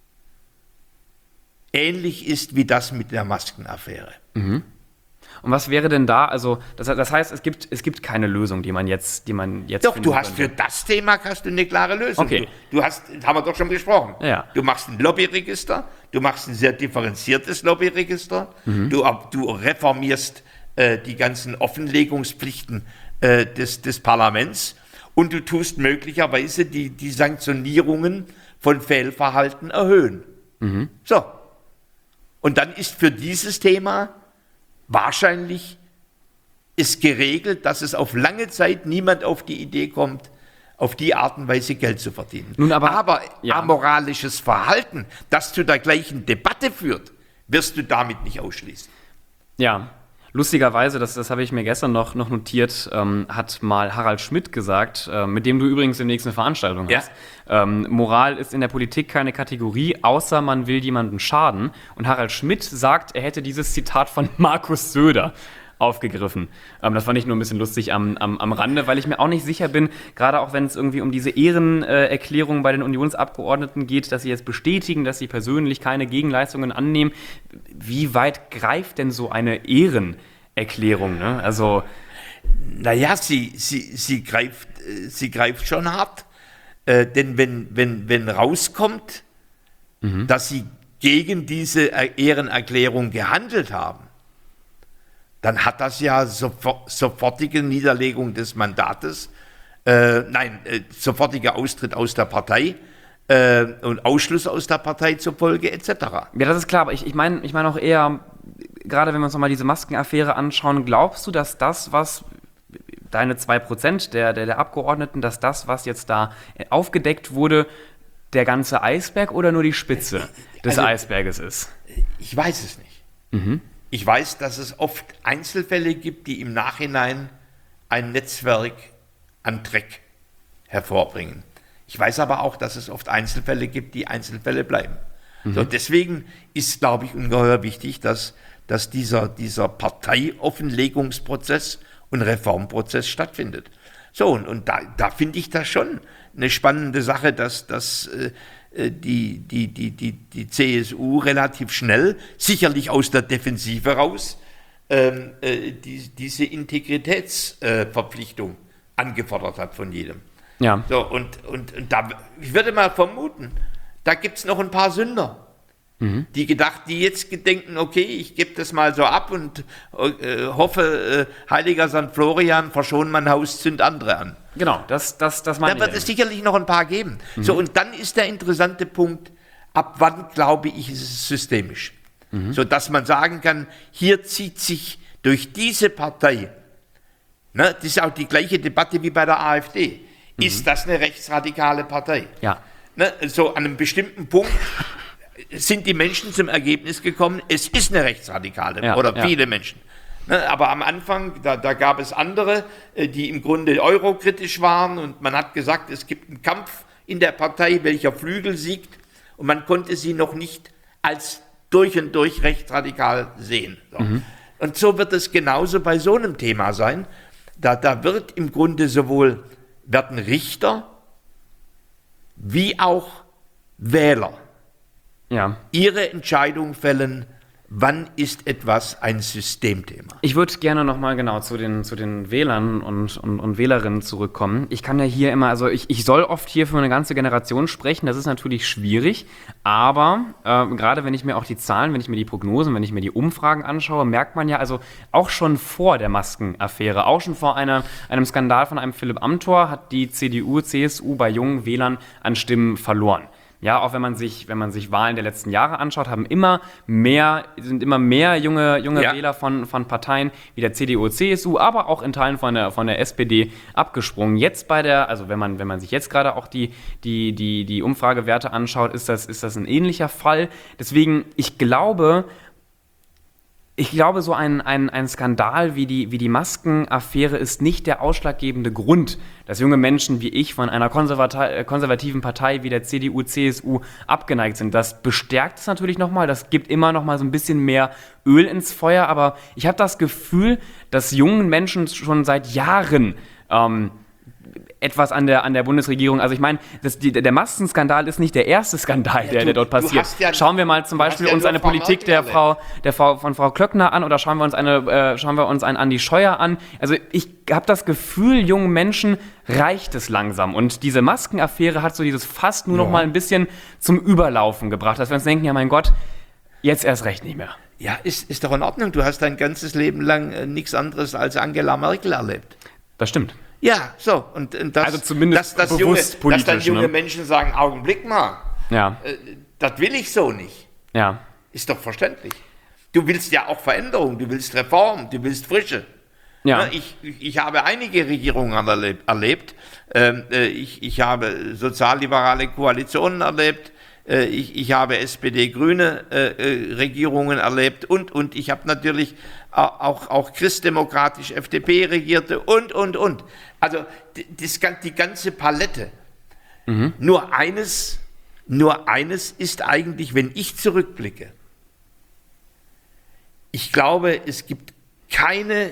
ähnlich ist wie das mit der Maskenaffäre. Mhm. Und was wäre denn da, also das, das heißt, es gibt, es gibt keine Lösung, die man jetzt, die man jetzt Doch, finden du hast könnte. für das Thema hast du eine klare Lösung. Okay. Du, du hast, haben wir doch schon besprochen. Ja. Du machst ein Lobbyregister, du machst ein sehr differenziertes Lobbyregister, mhm. du, du reformierst äh, die ganzen Offenlegungspflichten äh, des, des Parlaments und du tust möglicherweise die, die Sanktionierungen von Fehlverhalten erhöhen. Mhm. So. Und dann ist für dieses Thema wahrscheinlich ist geregelt, dass es auf lange Zeit niemand auf die Idee kommt, auf die Art und Weise Geld zu verdienen. Nun aber, aber ja. amoralisches Verhalten, das zu der gleichen Debatte führt, wirst du damit nicht ausschließen. Ja, lustigerweise, das, das habe ich mir gestern noch, noch notiert, ähm, hat mal Harald Schmidt gesagt, äh, mit dem du übrigens demnächst eine Veranstaltung hast. Ja. Ähm, Moral ist in der Politik keine Kategorie, außer man will jemandem schaden. Und Harald Schmidt sagt, er hätte dieses Zitat von Markus Söder aufgegriffen. Ähm, das fand ich nur ein bisschen lustig am, am, am Rande, weil ich mir auch nicht sicher bin, gerade auch wenn es irgendwie um diese Ehrenerklärung bei den Unionsabgeordneten geht, dass sie jetzt bestätigen, dass sie persönlich keine Gegenleistungen annehmen. Wie weit greift denn so eine Ehrenerklärung? Ne? Also, naja, sie, sie, sie, greift, sie greift schon hart. Äh, denn wenn, wenn, wenn rauskommt, mhm. dass sie gegen diese Ehrenerklärung gehandelt haben, dann hat das ja sofort, sofortige Niederlegung des Mandates, äh, nein, äh, sofortiger Austritt aus der Partei äh, und Ausschluss aus der Partei zur Folge et cetera. Ja, das ist klar, aber ich, ich meine ich mein auch eher, gerade wenn wir uns nochmal diese Maskenaffäre anschauen, glaubst du, dass das, was deine zwei Prozent der, der, der Abgeordneten, dass das, was jetzt da aufgedeckt wurde, der ganze Eisberg oder nur die Spitze des also, Eisberges ist? Ich weiß es nicht. Mhm. Ich weiß, dass es oft Einzelfälle gibt, die im Nachhinein ein Netzwerk an Dreck hervorbringen. Ich weiß aber auch, dass es oft Einzelfälle gibt, die Einzelfälle bleiben. Mhm. So, deswegen ist, glaube ich, ungeheuer wichtig, dass, dass dieser, dieser Parteioffenlegungsprozess und Reformprozess stattfindet. So, und, und da, da finde ich das schon eine spannende Sache, dass, dass äh, die, die, die, die, die C S U relativ schnell, sicherlich aus der Defensive raus, ähm, äh, die, diese Integritätsverpflichtung äh, angefordert hat von jedem. Ja. So, und, und, und da, ich würde mal vermuten, da gibt es noch ein paar Sünder, mhm. die gedacht, die jetzt gedenken, okay, ich gebe das mal so ab und äh, hoffe, äh, heiliger Sankt Florian, verschon mein Haus, zünd andere an. Genau, das, das, das meine ich. Da wird es sicherlich noch ein paar geben. Mhm. So, und dann ist der interessante Punkt, ab wann, glaube ich, ist es systemisch. Mhm. So, dass man sagen kann, hier zieht sich durch diese Partei, ne, das ist auch die gleiche Debatte wie bei der AfD, mhm. ist das eine rechtsradikale Partei? Ja. Ne, so an einem bestimmten Punkt sind die Menschen zum Ergebnis gekommen, es ist eine rechtsradikale, ja, oder ja. viele Menschen. Aber am Anfang, da, da gab es andere, die im Grunde eurokritisch waren und man hat gesagt, es gibt einen Kampf in der Partei, welcher Flügel siegt und man konnte sie noch nicht als durch und durch rechtsradikal sehen. So. Mhm. Und so wird es genauso bei so einem Thema sein. Da, da wird im Grunde sowohl werden Richter wie auch Wähler ja. ihre Entscheidung fällen, wann ist etwas ein Systemthema? Ich würde gerne nochmal genau zu den, zu den Wählern und, und, und Wählerinnen zurückkommen. Ich kann ja hier immer, also ich, ich soll oft hier für eine ganze Generation sprechen, das ist natürlich schwierig, aber äh, gerade wenn ich mir auch die Zahlen, wenn ich mir die Prognosen, wenn ich mir die Umfragen anschaue, merkt man ja also auch schon vor der Maskenaffäre, auch schon vor einer, einem Skandal von einem Philipp Amthor hat die C D U, C S U bei jungen Wählern an Stimmen verloren. Ja, auch wenn man sich, wenn man sich Wahlen der letzten Jahre anschaut, haben immer mehr, sind immer mehr junge, junge ja. Wähler von, von Parteien wie der C D U, C S U, aber auch in Teilen von der, von der S P D abgesprungen. Jetzt bei der, also wenn man, wenn man sich jetzt gerade auch die, die, die, die Umfragewerte anschaut, ist das, ist das ein ähnlicher Fall. Deswegen, ich glaube, Ich glaube, so ein, ein, ein Skandal wie die, wie die Maskenaffäre ist nicht der ausschlaggebende Grund, dass junge Menschen wie ich von einer konservati- konservativen Partei wie der C D U, C S U abgeneigt sind. Das bestärkt es natürlich nochmal, das gibt immer nochmal so ein bisschen mehr Öl ins Feuer, aber ich habe das Gefühl, dass jungen Menschen schon seit Jahren ähm, etwas an der, an der Bundesregierung, also ich meine, der Maskenskandal ist nicht der erste Skandal, ja, der, du, der dort passiert. Ja, schauen wir mal zum Beispiel ja uns eine Politik der Frau, der Frau, von Frau Klöckner an oder schauen wir uns, eine, äh, schauen wir uns einen Andi Scheuer an. Also ich habe das Gefühl, jungen Menschen reicht es langsam und diese Maskenaffäre hat so dieses Fass nur ja. noch mal ein bisschen zum Überlaufen gebracht, dass wir uns denken, ja mein Gott, jetzt erst recht nicht mehr. Ja, ist, ist doch in Ordnung, du hast dein ganzes Leben lang äh, nichts anderes als Angela Merkel erlebt. Das stimmt. Ja, so, und, und das, also zumindest dass, dass, bewusst junge, politisch, dass dann junge ne? Menschen sagen, Augenblick mal, ja. äh, das will ich so nicht. Ja. Ist doch verständlich. Du willst ja auch Veränderung, du willst Reform, du willst Frische. Ja. Ne, ich, ich habe einige Regierungen erlebt. erlebt. Ähm, äh, ich, ich habe sozialliberale Koalitionen erlebt. Äh, ich, ich habe S P D-Grüne äh, äh, Regierungen erlebt. Und, und ich habe natürlich auch, auch christdemokratisch F D P regierte und, und, und. Also das, die ganze Palette. Mhm. Nur eines, nur eines ist eigentlich, wenn ich zurückblicke, ich glaube, es gibt keine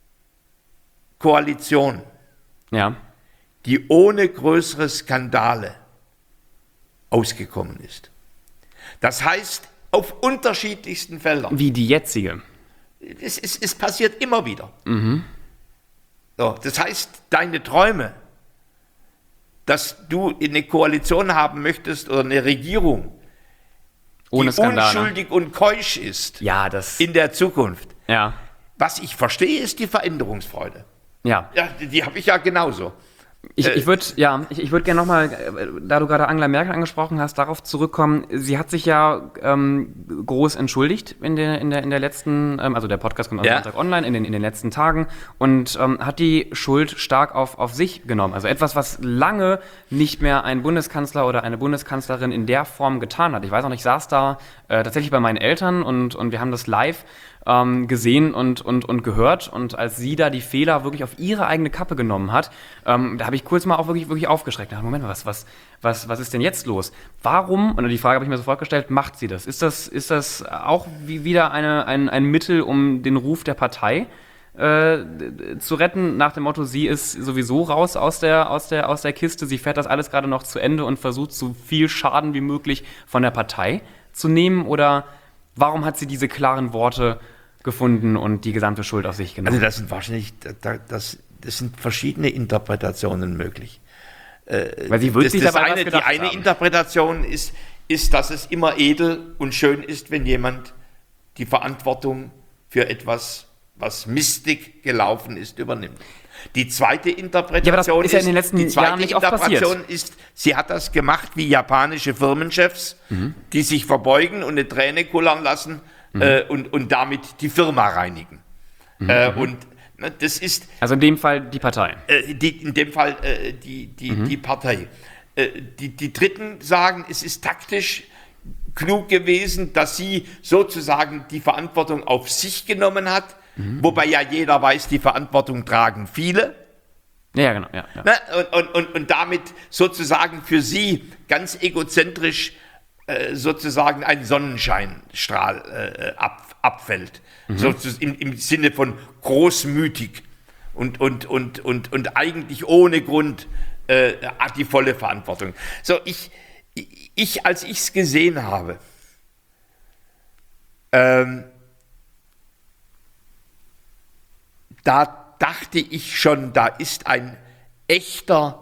Koalition, ja. die ohne größere Skandale ausgekommen ist. Das heißt, auf unterschiedlichsten Feldern. Wie die jetzige. Es, es, es passiert immer wieder. Mhm. So, das heißt, deine Träume, dass du eine Koalition haben möchtest oder eine Regierung, ohne die Skandale. unschuldig und keusch ist ja, das in der Zukunft. Ja. Was ich verstehe, ist die Veränderungsfreude. Ja. Ja, die, die habe ich ja genauso. Ich, ich würde ja, ich, ich würd gerne nochmal, da du gerade Angela Merkel angesprochen hast, darauf zurückkommen. Sie hat sich ja ähm, groß entschuldigt in der, in der, in der letzten, ähm, also der Podcast kommt am ja. Sonntag online, in den, in den letzten Tagen und ähm, hat die Schuld stark auf, auf sich genommen. Also etwas, was lange nicht mehr ein Bundeskanzler oder eine Bundeskanzlerin in der Form getan hat. Ich weiß noch, ich saß da äh, tatsächlich bei meinen Eltern und, und wir haben das live Ähm, gesehen und, und, und gehört. Und als sie da die Fehler wirklich auf ihre eigene Kappe genommen hat, ähm, da habe ich kurz mal auch wirklich, wirklich aufgeschreckt. Na, Moment mal, was, was, was, was ist denn jetzt los? Warum, und die Frage habe ich mir sofort gestellt, macht sie das? Ist das, ist das auch wie wieder eine, ein, ein Mittel, um den Ruf der Partei äh, zu retten, nach dem Motto, sie ist sowieso raus aus der, aus der, aus der Kiste, sie fährt das alles gerade noch zu Ende und versucht, so viel Schaden wie möglich von der Partei zu nehmen? Oder warum hat sie diese klaren Worte gefunden und die gesamte Schuld auf sich genommen? Also das sind wahrscheinlich, das, das sind verschiedene Interpretationen möglich. Weil sie wird das, sich das dabei eine, was gedacht Die eine haben. Interpretation ist, ist, dass es immer edel und schön ist, wenn jemand die Verantwortung für etwas, was mistig gelaufen ist, übernimmt. Die zweite Interpretation ja, ist, ja in den letzten die zweite Jahren nicht oft Interpretation passiert. ist, sie hat das gemacht wie japanische Firmenchefs, mhm. die sich verbeugen und eine Träne kullern lassen mhm. äh, und, und damit die Firma reinigen. Mhm. Äh, und ne, das ist also in dem Fall die Partei. Äh, die, in dem Fall äh, die, die, mhm. die Partei. Äh, die, die Dritten sagen, es ist taktisch klug gewesen, dass sie sozusagen die Verantwortung auf sich genommen hat. Mhm. Wobei ja jeder weiß, die Verantwortung tragen viele. Ja, genau. Ja, ja. Ne? Und, und, und, und damit sozusagen für sie ganz egozentrisch äh, sozusagen ein Sonnenscheinstrahl äh, ab, abfällt. Mhm. So im, im Sinne von großmütig und, und, und, und, und eigentlich ohne Grund äh, die volle Verantwortung. So, ich, ich, als ich es gesehen habe, ähm, da dachte ich schon, da ist ein echter,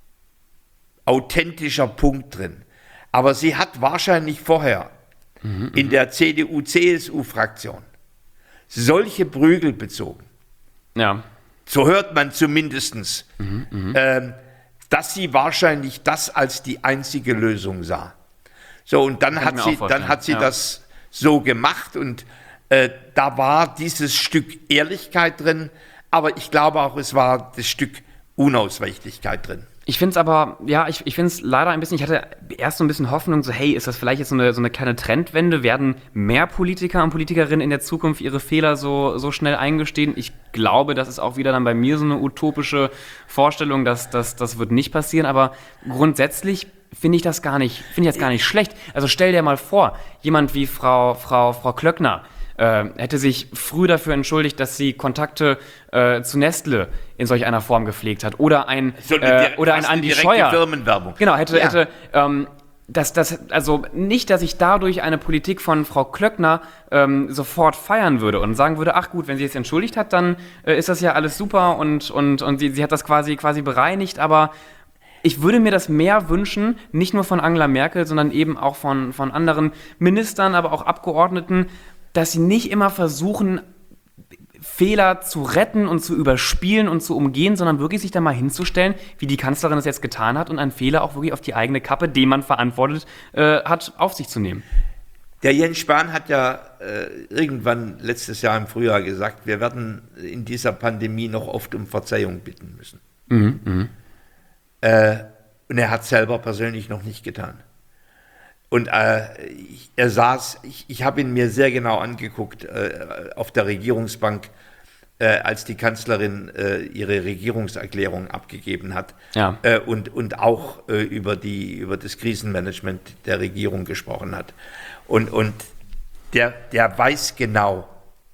authentischer Punkt drin. Aber sie hat wahrscheinlich vorher mhm, in der C D U C S U-Fraktion solche Prügel bezogen. Ja. So hört man zumindest, mhm, ähm, dass sie wahrscheinlich das als die einzige Lösung sah. So, und dann hat sie, dann hat sie ja. das so gemacht und äh, da war dieses Stück Ehrlichkeit drin, aber ich glaube auch, es war das Stück Unausweichlichkeit drin. Ich finde es aber, ja, ich, ich finde es leider ein bisschen, ich hatte erst so ein bisschen Hoffnung, so hey, ist das vielleicht jetzt so eine, so eine kleine Trendwende? Werden mehr Politiker und Politikerinnen in der Zukunft ihre Fehler so, so schnell eingestehen? Ich glaube, das ist auch wieder dann bei mir so eine utopische Vorstellung, dass das, das wird nicht passieren, aber grundsätzlich finde ich das gar nicht, finde ich das gar nicht schlecht. Also stell dir mal vor, jemand wie Frau, Frau, Frau Klöckner, Äh, hätte sich früh dafür entschuldigt, dass sie Kontakte äh, zu Nestle in solch einer Form gepflegt hat. Oder ein, so, äh, oder ein Andi Scheuer. Firmenwerbung. Genau, hätte, ja. hätte ähm, das, das, also nicht, dass ich dadurch eine Politik von Frau Klöckner ähm, sofort feiern würde und sagen würde, ach gut, wenn sie jetzt entschuldigt hat, dann äh, ist das ja alles super und, und, und sie, sie hat das quasi, quasi bereinigt, aber ich würde mir das mehr wünschen, nicht nur von Angela Merkel, sondern eben auch von, von anderen Ministern, aber auch Abgeordneten, dass sie nicht immer versuchen, Fehler zu retten und zu überspielen und zu umgehen, sondern wirklich sich da mal hinzustellen, wie die Kanzlerin es jetzt getan hat und einen Fehler auch wirklich auf die eigene Kappe, den man verantwortet äh, hat, auf sich zu nehmen. Der Jens Spahn hat ja äh, irgendwann letztes Jahr im Frühjahr gesagt, wir werden in dieser Pandemie noch oft um Verzeihung bitten müssen. Mhm, mh. äh, und er hat es selber persönlich noch nicht getan. Und äh, ich, er saß, ich, ich habe ihn mir sehr genau angeguckt äh, auf der Regierungsbank, äh, als die Kanzlerin äh, ihre Regierungserklärung abgegeben hat ja. äh, und, und auch äh, über, die, über das Krisenmanagement der Regierung gesprochen hat. Und, und der, der weiß genau,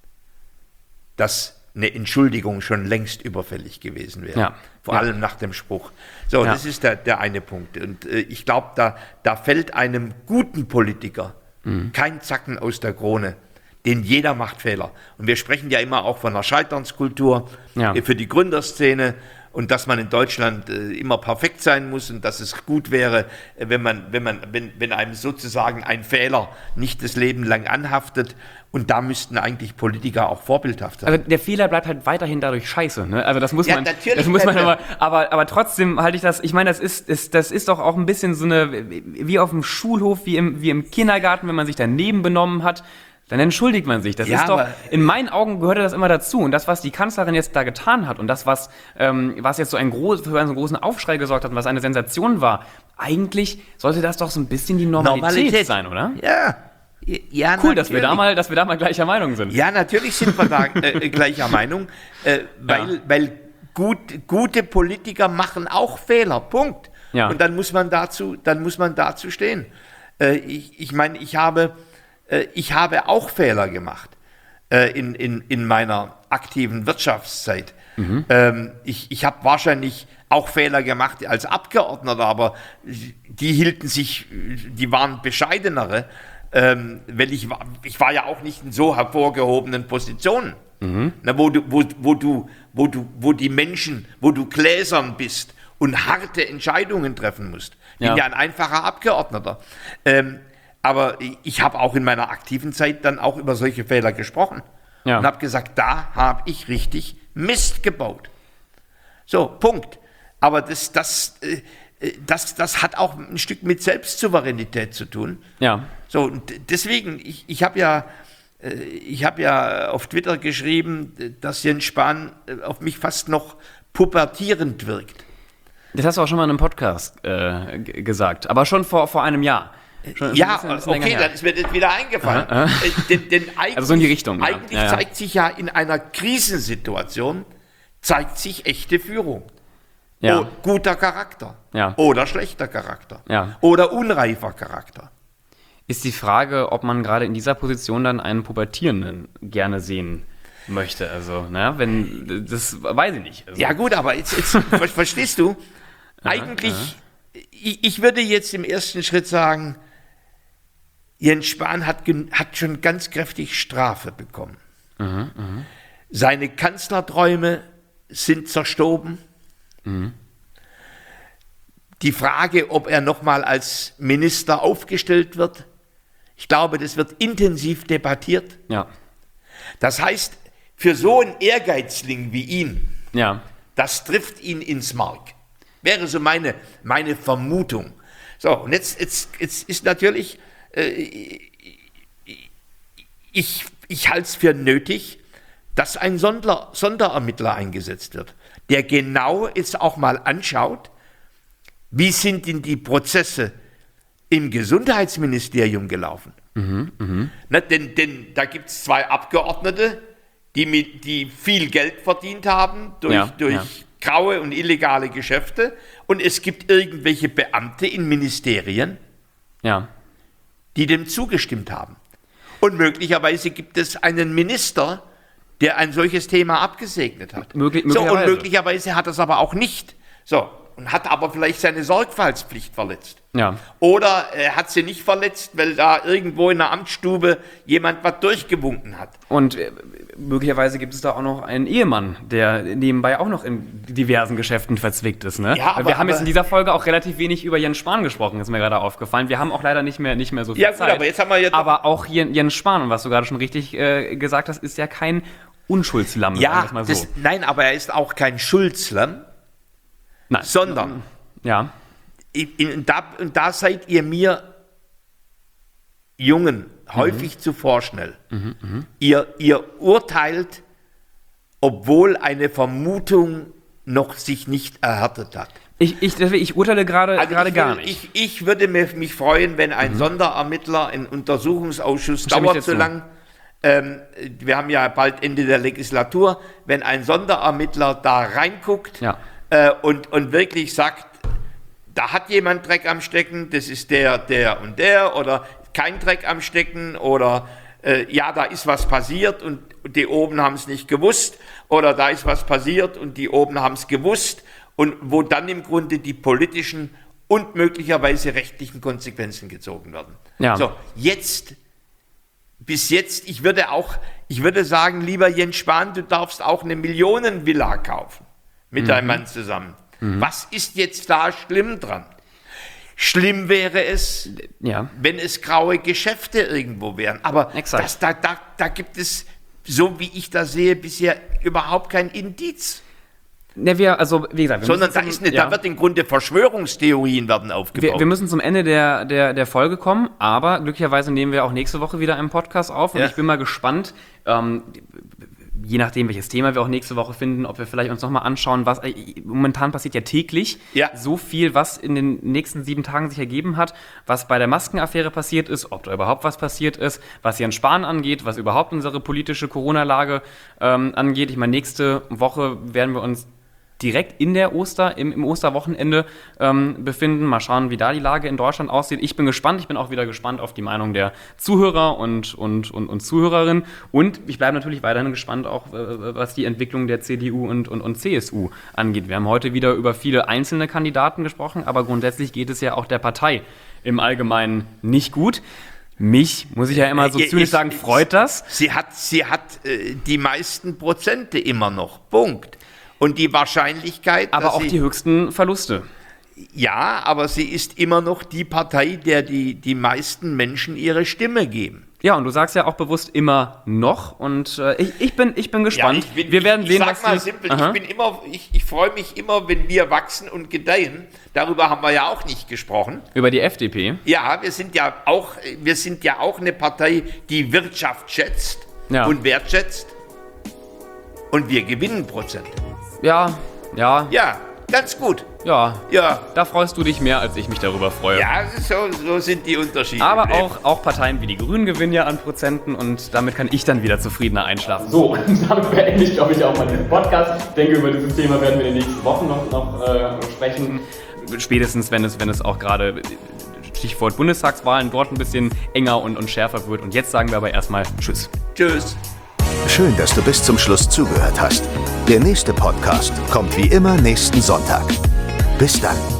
dass eine Entschuldigung schon längst überfällig gewesen wäre. Ja. Vor ja. allem nach dem Spruch. So, ja. das ist der, der eine Punkt. Und äh, ich glaube, da, da fällt einem guten Politiker mhm. kein Zacken aus der Krone, denn jeder macht Fehler. Und wir sprechen ja immer auch von einer Scheiternskultur ja. äh, für die Gründerszene und dass man in Deutschland äh, immer perfekt sein muss und dass es gut wäre, äh, wenn man, wenn man, wenn, wenn einem sozusagen ein Fehler nicht das Leben lang anhaftet. Und da müssten eigentlich Politiker auch vorbildhaft sein. Also der Fehler bleibt halt weiterhin dadurch scheiße. Ne? Also das muss ja, man, natürlich das muss man aber, aber, aber trotzdem halte ich das. Ich meine, das ist, ist, das ist doch auch ein bisschen so eine wie auf dem Schulhof, wie im, wie im Kindergarten, wenn man sich daneben benommen hat. Dann entschuldigt man sich. Das ja, ist doch, in meinen Augen gehörte das immer dazu. Und das, was die Kanzlerin jetzt da getan hat und das, was, ähm, was jetzt so ein groß, für einen so großen Aufschrei gesorgt hat und was eine Sensation war, eigentlich sollte das doch so ein bisschen die Normalität, Normalität. sein, oder? Ja. Ja, cool, dass wir, da mal, dass wir da mal gleicher Meinung sind. Ja, natürlich sind wir da äh, gleicher Meinung, äh, weil, ja. weil gut, gute Politiker machen auch Fehler, Punkt. Ja. Und dann muss man dazu, dann muss man dazu stehen. Äh, ich ich meine, ich habe, äh, ich habe auch Fehler gemacht äh, in, in, in meiner aktiven Wirtschaftszeit. Mhm. Ähm, ich ich habe wahrscheinlich auch Fehler gemacht als Abgeordneter, aber die hielten sich, die waren bescheidenere. Ähm, weil ich war, ich war ja auch nicht in so hervorgehobenen Positionen, mhm. na, wo du, wo, wo du, wo du, wo die Menschen, wo du gläsern bist und harte Entscheidungen treffen musst. Ich ja. bin ja ein einfacher Abgeordneter. Ähm, aber ich, ich habe auch in meiner aktiven Zeit dann auch über solche Fehler gesprochen ja. und habe gesagt, da habe ich richtig Mist gebaut. So, Punkt. Aber das, das, äh, das, das hat auch ein Stück mit Selbstsouveränität zu tun. Ja. So, und deswegen, ich, ich habe ja, ich hab ja auf Twitter geschrieben, dass Jens Spahn auf mich fast noch pubertierend wirkt. Das hast du auch schon mal in einem Podcast äh, g- gesagt, aber schon vor, vor einem Jahr. Schon ja, ein bisschen, ein bisschen okay, dann ist mir das wieder eingefallen. Aha, aha. Denn, denn eigentlich, also so in die Richtung. Eigentlich ja. Ja, ja. zeigt sich ja in einer Krisensituation, zeigt sich echte Führung. Ja. Oh, guter Charakter ja. oder schlechter Charakter ja. oder unreifer Charakter. Ist die Frage, ob man gerade in dieser Position dann einen Pubertierenden gerne sehen möchte. Also, naja, wenn, das weiß ich nicht. Also. Ja gut, aber jetzt, jetzt verstehst du, eigentlich, ich, ich würde jetzt im ersten Schritt sagen, Jens Spahn hat, hat schon ganz kräftig Strafe bekommen. Mhm, mh. Seine Kanzlerträume sind zerstoben. Mhm. Die Frage, ob er nochmal als Minister aufgestellt wird, ich glaube, das wird intensiv debattiert. Ja. Das heißt, für so einen Ehrgeizling wie ihn, ja. das trifft ihn ins Mark. Wäre so meine, meine Vermutung. So, und jetzt, jetzt, jetzt ist natürlich, äh, ich, ich halte es für nötig, dass ein Sonder, Sonderermittler eingesetzt wird, der genau jetzt auch mal anschaut, wie sind denn die Prozesse im Gesundheitsministerium gelaufen? Mhm, mh. Na, denn, denn da gibt es zwei Abgeordnete, die, mit, die viel Geld verdient haben durch, ja, durch ja. graue und illegale Geschäfte. Und es gibt irgendwelche Beamte in Ministerien, ja. die dem zugestimmt haben. Und möglicherweise gibt es einen Minister, der ein solches Thema abgesegnet hat. Möglich, so, und möglicherweise hat er es aber auch nicht. So. Und hat aber vielleicht seine Sorgfaltspflicht verletzt. Ja. Oder er hat sie nicht verletzt, weil da irgendwo in der Amtsstube jemand was durchgewunken hat. Und äh, möglicherweise gibt es da auch noch einen Ehemann, der nebenbei auch noch in diversen Geschäften verzwickt ist. Ne? Ja, aber, wir haben aber, jetzt in dieser Folge auch relativ wenig über Jens Spahn gesprochen, ist mir gerade aufgefallen. Wir haben auch leider nicht mehr, nicht mehr so viel ja, gut, Zeit. Aber, jetzt haben wir jetzt aber auch Jens Spahn, und was du gerade schon richtig äh, gesagt hast, ist ja kein Unschuldslamm. Ja, mal so. das, nein, aber er ist auch kein Schuldslamm. Nein. Sondern, ja. in, in, da, und da seid ihr mir Jungen häufig mhm. zu vorschnell. Mhm, mh. ihr, ihr urteilt, obwohl eine Vermutung noch sich nicht erhärtet hat. Ich, ich, ich urteile gerade also gerade gar will, nicht. Ich, ich würde mich freuen, wenn ein mhm. Sonderermittler, ein Untersuchungsausschuss, dauert so lang, ähm, wir haben ja bald Ende der Legislatur, wenn ein Sonderermittler da reinguckt, ja. Und, und wirklich sagt, da hat jemand Dreck am Stecken, das ist der, der und der, oder kein Dreck am Stecken, oder äh, ja, da ist was passiert und die oben haben es nicht gewusst, oder da ist was passiert und die oben haben es gewusst, und wo dann im Grunde die politischen und möglicherweise rechtlichen Konsequenzen gezogen werden. Ja. So, jetzt, bis jetzt, ich würde auch, ich würde sagen, lieber Jens Spahn, du darfst auch eine Millionenvilla kaufen. Mit mhm. einem Mann zusammen. Mhm. Was ist jetzt da schlimm dran? Schlimm wäre es, ja. wenn es graue Geschäfte irgendwo wären. Aber das, da, da, da gibt es, so wie ich das sehe, bisher überhaupt kein Indiz. Ne, wir, also, wie gesagt, wir Sondern da, ist eine, ja. da wird im Grunde Verschwörungstheorien werden aufgebaut. Wir, wir müssen zum Ende der, der, der Folge kommen, aber glücklicherweise nehmen wir auch nächste Woche wieder einen Podcast auf und ja. ich bin mal gespannt, ähm, je nachdem, welches Thema wir auch nächste Woche finden, ob wir vielleicht uns nochmal anschauen, was äh, momentan passiert ja täglich ja. so viel, was in den nächsten sieben Tagen sich ergeben hat, was bei der Maskenaffäre passiert ist, ob da überhaupt was passiert ist, was Jens Spahn angeht, was überhaupt unsere politische Corona-Lage ähm, angeht. Ich meine, nächste Woche werden wir uns direkt in der Oster, im, im Osterwochenende ähm, befinden. Mal schauen, wie da die Lage in Deutschland aussieht. Ich bin gespannt. Ich bin auch wieder gespannt auf die Meinung der Zuhörer und, und, und, und Zuhörerinnen. Und ich bleibe natürlich weiterhin gespannt, auch äh, was die Entwicklung der C D U und, und, und C S U angeht. Wir haben heute wieder über viele einzelne Kandidaten gesprochen, aber grundsätzlich geht es ja auch der Partei im Allgemeinen nicht gut. Mich, muss ich ja immer so zynisch sagen, freut das. Sie hat, sie hat äh, die meisten Prozente immer noch. Punkt. Und die Wahrscheinlichkeit... Aber auch sie, die höchsten Verluste. Ja, aber sie ist immer noch die Partei, der die, die meisten Menschen ihre Stimme geben. Ja, und du sagst ja auch bewusst immer noch. Und äh, ich, ich, bin, ich bin gespannt. Ja, ich bin, wir werden ich, sehen, ich sag was mal die, simpel, ich, bin immer, ich, ich freue mich immer, wenn wir wachsen und gedeihen. Darüber haben wir ja auch nicht gesprochen. Über die F D P? Ja, wir sind ja auch, wir sind ja auch eine Partei, die Wirtschaft schätzt ja. und wertschätzt. Und wir gewinnen Prozent. Ja, ja. Ja, ganz gut. Ja, ja. Da freust du dich mehr, als ich mich darüber freue. Ja, so, so sind die Unterschiede. Aber auch, auch Parteien wie die Grünen gewinnen ja an Prozenten und damit kann ich dann wieder zufriedener einschlafen. So, und damit beende ich, glaube ich, auch mal diesen Podcast. Ich denke, über dieses Thema werden wir in den nächsten Wochen noch, noch äh, sprechen. Spätestens, wenn es, wenn es auch gerade Stichwort Bundestagswahlen dort ein bisschen enger und, und schärfer wird. Und jetzt sagen wir aber erstmal Tschüss. Tschüss. Schön, dass du bis zum Schluss zugehört hast. Der nächste Podcast kommt wie immer nächsten Sonntag. Bis dann.